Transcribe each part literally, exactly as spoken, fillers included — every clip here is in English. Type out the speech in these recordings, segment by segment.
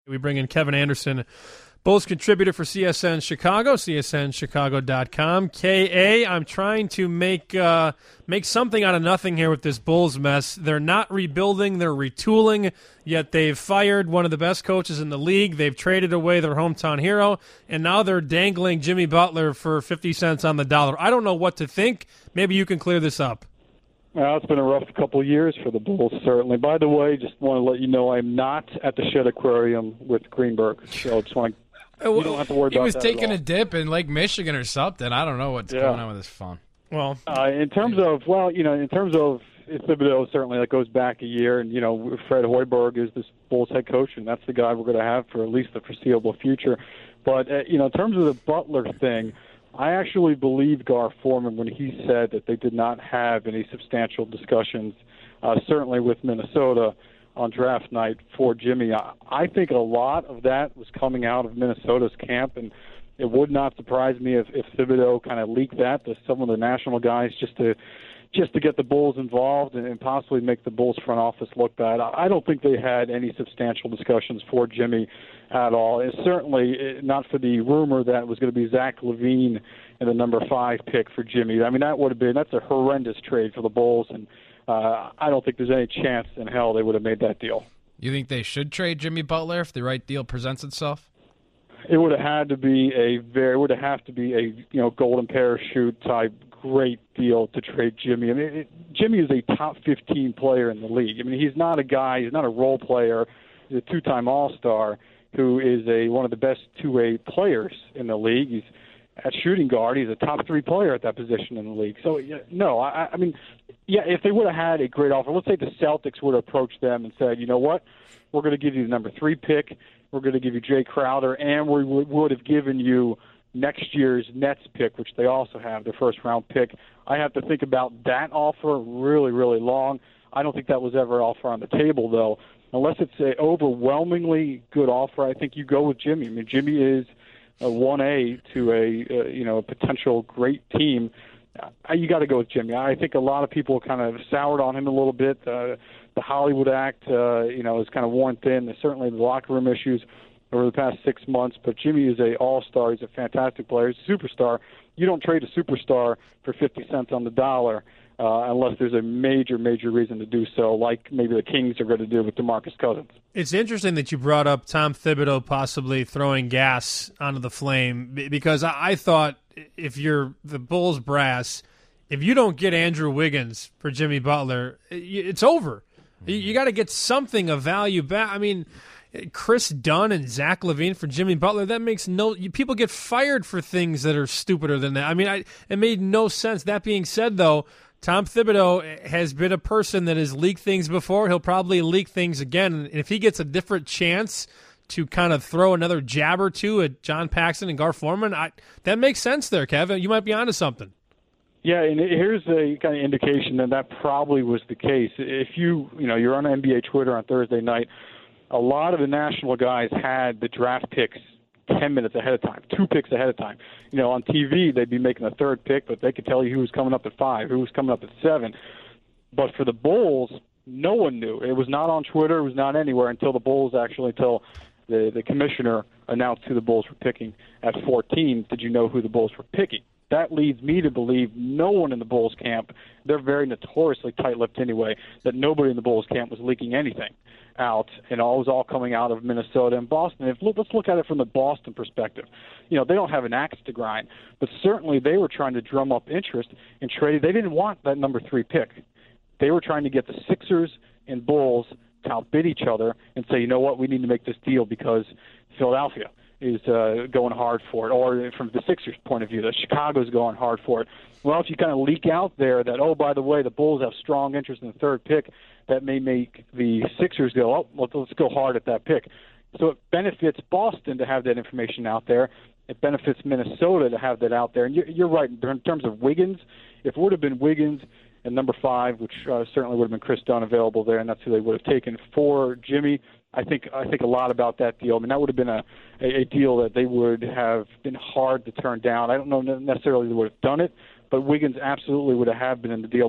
We bring in Kevin Anderson, Bulls contributor for C S N Chicago, C S N Chicago dot com. K A, I'm trying to make uh, make something out of nothing here with this Bulls mess. They're not rebuilding, they're retooling, yet they've fired one of the best coaches in the league. They've traded away their hometown hero, and now they're dangling Jimmy Butler for fifty cents on the dollar. I don't know what to think. Maybe you can clear this up. Well, it's been a rough couple of years for the Bulls, certainly. By the way, just want to let you know I'm not at the Shedd Aquarium with Greenberg, so just want to, you don't have to worry he about was that taking at all. a dip in Lake Michigan or something. I don't know what's Yeah. going on with his phone. Well, uh, in terms of, well, you know, in terms of Thibodeau, certainly that goes back a year, and, you know, Fred Hoiberg is this Bulls head coach, and that's the guy we're going to have for at least the foreseeable future. But, uh, you know, in terms of the Butler thing, I actually believe Gar Forman when he said that they did not have any substantial discussions, uh, certainly with Minnesota on draft night for Jimmy. I, I think a lot of that was coming out of Minnesota's camp, and it would not surprise me if, if Thibodeau kind of leaked that to some of the national guys just to just to get the Bulls involved and, and possibly make the Bulls front office look bad. I, I don't think they had any substantial discussions for Jimmy at all. It's certainly not for the rumor that it was going to be Zach LaVine and the number five pick for Jimmy. I mean, that would have been that's a horrendous trade for the Bulls, and uh, I don't think there's any chance in hell they would have made that deal. You think they should trade Jimmy Butler if the right deal presents itself? It would have had to be a very, it would have had to be a you know golden parachute type great deal to trade Jimmy. I mean, it, Jimmy is a top fifteen player in the league. I mean, he's not a guy, he's not a role player. He's a two-time All-Star who is a one of the best two-way players in the league. He's at shooting guard. He's a top three player at that position in the league. So, yeah, no, I, I mean, yeah, if they would have had a great offer, let's say the Celtics would have approached them and said, you know what, we're going to give you the number three pick, we're going to give you Jay Crowder, and we would have given you next year's Nets pick, which they also have, their first-round pick. I have to think about that offer really, really long. I don't think that was ever an offer on the table, though. Unless it's an overwhelmingly good offer, I think you go with Jimmy. I mean, Jimmy is a one A to a uh, you know a potential great team. Uh, you got to go with Jimmy. I think a lot of people kind of soured on him a little bit. Uh, the Hollywood act, uh, you know, is kind of worn thin. There's certainly the locker room issues over the past six months. But Jimmy is a all-star. He's a fantastic player. He's a superstar. You don't trade a superstar for fifty cents on the dollar. Uh, unless there's a major, major reason to do so, like maybe the Kings are going to do with DeMarcus Cousins. It's interesting that you brought up Tom Thibodeau possibly throwing gas onto the flame, because I, I thought if you're the Bulls brass, if you don't get Andrew Wiggins for Jimmy Butler, it's over. You, you got to get something of value back. I mean, Chris Dunn and Zach LaVine for Jimmy Butler, that makes no – people get fired for things that are stupider than that. I mean, I, it made no sense. That being said, though, Tom Thibodeau has been a person that has leaked things before. He'll probably leak things again. And if he gets a different chance to kind of throw another jab or two at John Paxson and Gar Forman, I, that makes sense there, Kevin. You might be onto something. Yeah, and here's a kind of indication that that probably was the case. If you, you know, you're on N B A Twitter on Thursday night, a lot of the national guys had the draft picks ten minutes ahead of time, two picks ahead of time. You know, on T V, they'd be making the third pick, but they could tell you who was coming up at five, who was coming up at seven. But for the Bulls, no one knew. It was not on Twitter. It was not anywhere until the Bulls actually, until the, the commissioner announced who the Bulls were picking at fourteen. Did you know who the Bulls were picking? That leads me to believe no one in the Bulls camp, they're very notoriously tight-lipped anyway, that nobody in the Bulls camp was leaking anything out, and all was all coming out of Minnesota and Boston. If, let's look at it from the Boston perspective. You know, they don't have an axe to grind, but certainly they were trying to drum up interest in trading. They didn't want that number three pick. They were trying to get the Sixers and Bulls to outbid each other and say, you know what, we need to make this deal because Philadelphia is uh, going hard for it, or from the Sixers' point of view, that Chicago's going hard for it. Well, if you kind of leak out there that, oh, by the way, the Bulls have strong interest in the third pick, that may make the Sixers go, oh, well, let's go hard at that pick. So it benefits Boston to have that information out there. It benefits Minnesota to have that out there. And you're, you're right, in terms of Wiggins, if it would have been Wiggins and number five, which uh, certainly would have been Chris Dunn available there, and that's who they would have taken for Jimmy, I think I think a lot about that deal. I mean, that would have been a, a, a deal that they would have been hard to turn down. I don't know necessarily they would have done it, but Wiggins absolutely would have been in the deal. But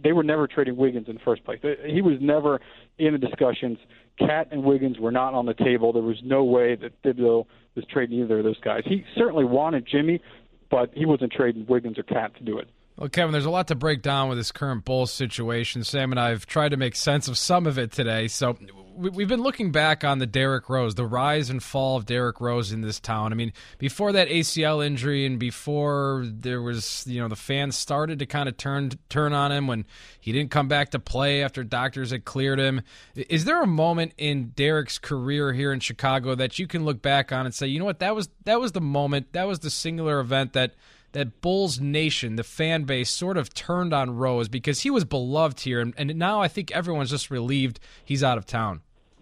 they were never trading Wiggins in the first place. He was never in the discussions. Cat and Wiggins were not on the table. There was no way that Thibodeau was trading either of those guys. He certainly wanted Jimmy, but he wasn't trading Wiggins or Cat to do it. Well, Kevin, there's a lot to break down with this current Bulls situation. Sam and I have tried to make sense of some of it today. So we've been looking back on the Derrick Rose, the rise and fall of Derrick Rose in this town. I mean, before that A C L injury and before there was, you know, the fans started to kind of turn turn on him when he didn't come back to play after doctors had cleared him. Is there a moment in Derrick's career here in Chicago that you can look back on and say, you know what, that was that was the moment, that was the singular event that that Bulls Nation, the fan base, sort of turned on Rose because he was beloved here, and, and now I think everyone's just relieved he's out of town?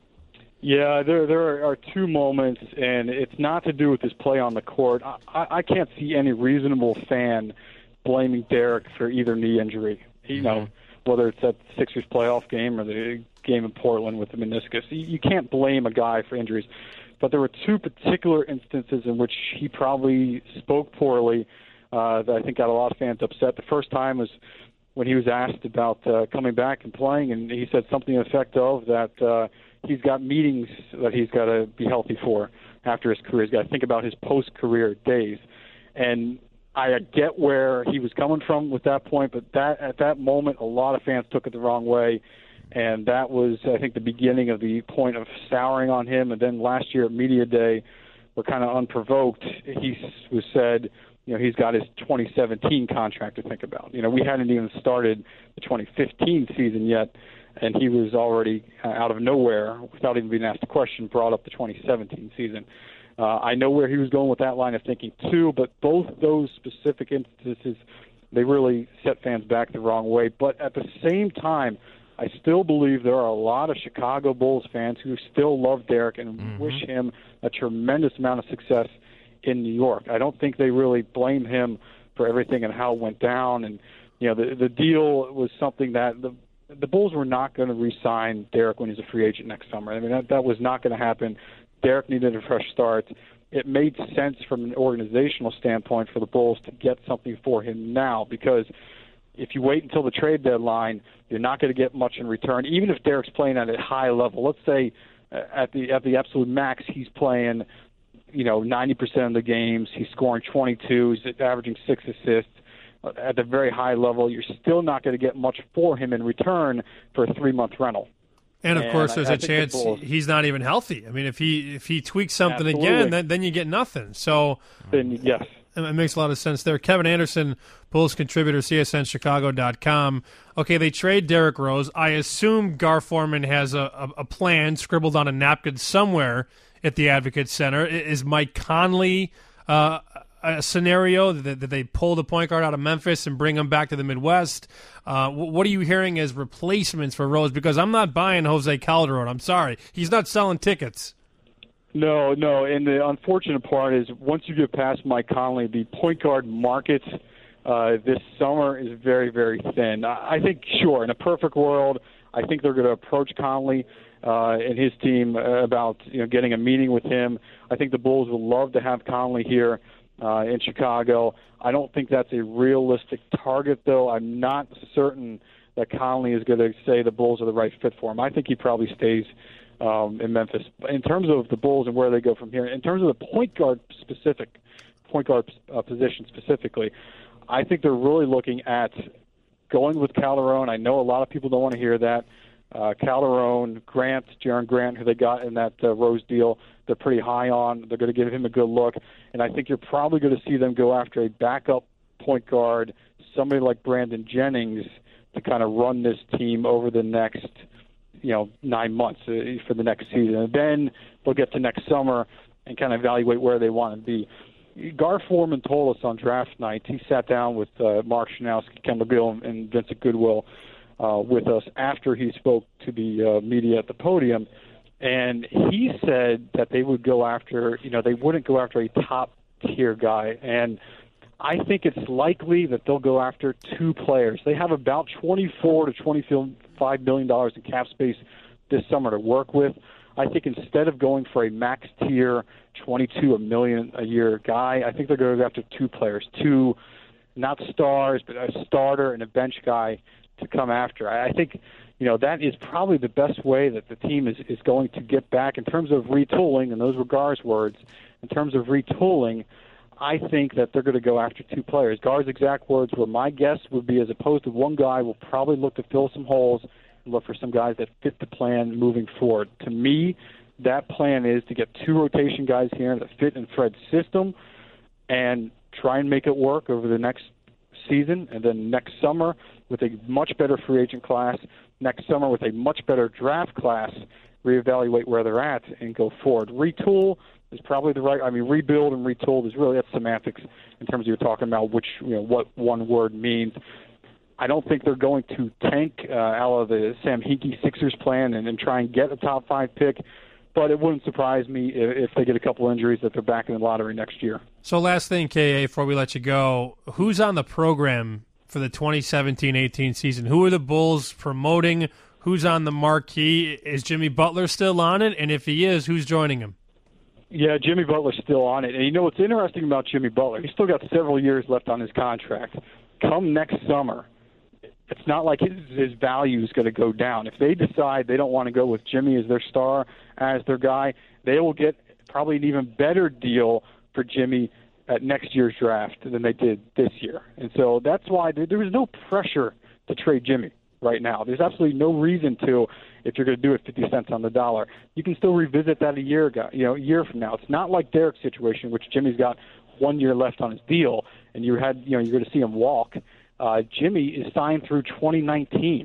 Yeah, there there are two moments, and it's not to do with his play on the court. I, I can't see any reasonable fan blaming Derrick for either knee injury. You mm-hmm. know, whether it's that Sixers playoff game or the game in Portland with the meniscus. You, you can't blame a guy for injuries. But there were two particular instances in which he probably spoke poorly uh, that I think got a lot of fans upset. The first time was when he was asked about uh, coming back and playing, and he said something to the effect of that uh, he's got meetings that he's got to be healthy for after his career. He's got to think about his post-career days. And I get where he was coming from with that point, but that at that moment, a lot of fans took it the wrong way. And that was, I think, the beginning of the point of souring on him. And then last year at Media Day, we're kind of unprovoked. He was said, you know, he's got his twenty seventeen contract to think about. You know, we hadn't even started the twenty fifteen season yet, and he was already uh, out of nowhere, without even being asked a question, brought up the twenty seventeen season. Uh, I know where he was going with that line of thinking too, but both those specific instances, they really set fans back the wrong way. But at the same time, I still believe there are a lot of Chicago Bulls fans who still love Derrick and mm-hmm. wish him a tremendous amount of success in New York. I don't think they really blame him for everything and how it went down. And, you know, the the deal was something that the the Bulls were not going to re-sign Derrick when he's a free agent next summer. I mean, that, that was not going to happen. Derrick needed a fresh start. It made sense from an organizational standpoint for the Bulls to get something for him now, because if you wait until the trade deadline, you're not going to get much in return. Even if Derrick's playing at a high level, let's say uh, at the at the absolute max, he's playing, you know, ninety percent of the games. He's scoring twenty-two. He's averaging six assists. At the very high level, you're still not going to get much for him in return for a three-month rental. And of and course, there's I, I a chance the Bulls, he's not even healthy. I mean, if he if he tweaks something Absolutely. again, then then you get nothing. So then yes. It makes a lot of sense there. Kevin Anderson, Bulls contributor, C S N Chicago dot com. Okay, they trade Derrick Rose. I assume Gar Forman has a, a, a plan scribbled on a napkin somewhere at the Advocate Center. Is Mike Conley uh, a scenario that, that they pull the point guard out of Memphis and bring him back to the Midwest? Uh, what are you hearing as replacements for Rose? Because I'm not buying Jose Calderon. I'm sorry. He's not selling tickets. No, no, and the unfortunate part is once you get past Mike Conley, the point guard market uh, this summer is very, very thin. I think, sure, in a perfect world, I think they're going to approach Conley uh, and his team about you know getting a meeting with him. I think the Bulls would love to have Conley here uh, in Chicago. I don't think that's a realistic target, though. I'm not certain that Conley is going to say the Bulls are the right fit for him. I think he probably stays Um, in Memphis. In terms of the Bulls and where they go from here, in terms of the point guard specific, point guard uh, position specifically, I think they're really looking at going with Calderon. I know a lot of people don't want to hear that. Uh, Calderon, Grant, Jaren Grant, who they got in that uh, Rose deal, they're pretty high on. They're going to give him a good look. And I think you're probably going to see them go after a backup point guard, somebody like Brandon Jennings, to kind of run this team over the next you know, nine months uh, for the next season. And then they'll get to next summer and kind of evaluate where they want to be. Gar Forman told us on draft night, he sat down with uh, Mark Schanowski, Ken McGill, and Vincent Goodwill uh, with us after he spoke to the uh, media at the podium. And he said that they would go after, you know, they wouldn't go after a top-tier guy. And I think it's likely that they'll go after two players. They have about twenty-four to twenty-five million dollars in cap space this summer to work with. I think instead of going for a max tier twenty-two a million a year guy, I think they're going to go after two players, two not stars, but a starter and a bench guy to come after. I, I think, you know, that is probably the best way that the team is, is going to get back in terms of retooling, and those were Gar's words. In terms of retooling, I think that they're going to go after two players. Gar's exact words were, my guess would be, as opposed to one guy, we'll probably look to fill some holes and look for some guys that fit the plan moving forward. To me, that plan is to get two rotation guys here that fit in Fred's system and try and make it work over the next season, and then next summer with a much better free agent class, next summer with a much better draft class, reevaluate where they're at and go forward. Retool is probably the right, I mean, rebuild and retool is really, that's semantics in terms of you're talking about which, you know, what one word means. I don't think they're going to tank uh, out of the Sam Hinkie Sixers plan and, and try and get a top five pick, but it wouldn't surprise me if, if they get a couple injuries that they're back in the lottery next year. So last thing, K A, before we let you go, who's on the program for the twenty seventeen eighteen season? Who are the Bulls promoting? Who's on the marquee? Is Jimmy Butler still on it? And if he is, who's joining him? Yeah, Jimmy Butler's still on it. And you know what's interesting about Jimmy Butler? He's still got several years left on his contract. Come next summer, it's not like his, his value is going to go down. If they decide they don't want to go with Jimmy as their star, as their guy, they will get probably an even better deal for Jimmy at next year's draft than they did this year. And so that's why there, there is no pressure to trade Jimmy right now. There's absolutely no reason to, if you're going to do it fifty cents on the dollar. You can still revisit that a year ago, you know, a year from now. It's not like Derek's situation, which Jimmy's got one year left on his deal, and you had, you know, you're going to see him walk. Uh, Jimmy is signed through twenty nineteen,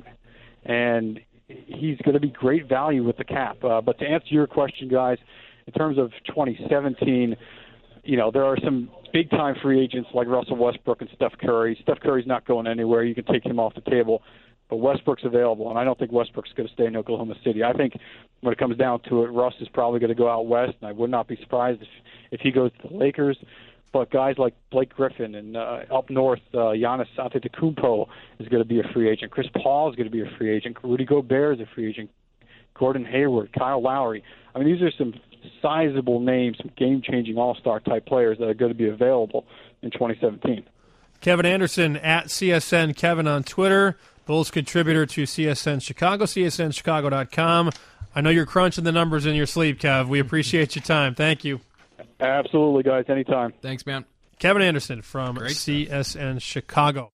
and he's going to be great value with the cap. Uh, but to answer your question, guys, in terms of twenty seventeen, you know, there are some big-time free agents like Russell Westbrook and Steph Curry. Steph Curry's not going anywhere. You can take him off the table. But Westbrook's available, and I don't think Westbrook's going to stay in Oklahoma City. I think when it comes down to it, Russ is probably going to go out west, and I would not be surprised if, if he goes to the Lakers. But guys like Blake Griffin and uh, up north, uh, Giannis Antetokounmpo is going to be a free agent. Chris Paul is going to be a free agent. Rudy Gobert is a free agent. Gordon Hayward, Kyle Lowry. I mean, these are some sizable names, some game-changing all-star type players that are going to be available in twenty seventeen. Kevin Anderson at C S N Kevin on Twitter, Bulls contributor to C S N Chicago, C S N Chicago dot com. I know you're crunching the numbers in your sleep, Kev. We appreciate your time. Thank you. Absolutely, guys. Anytime. Thanks, man. Kevin Anderson from Great C S N stuff. Chicago.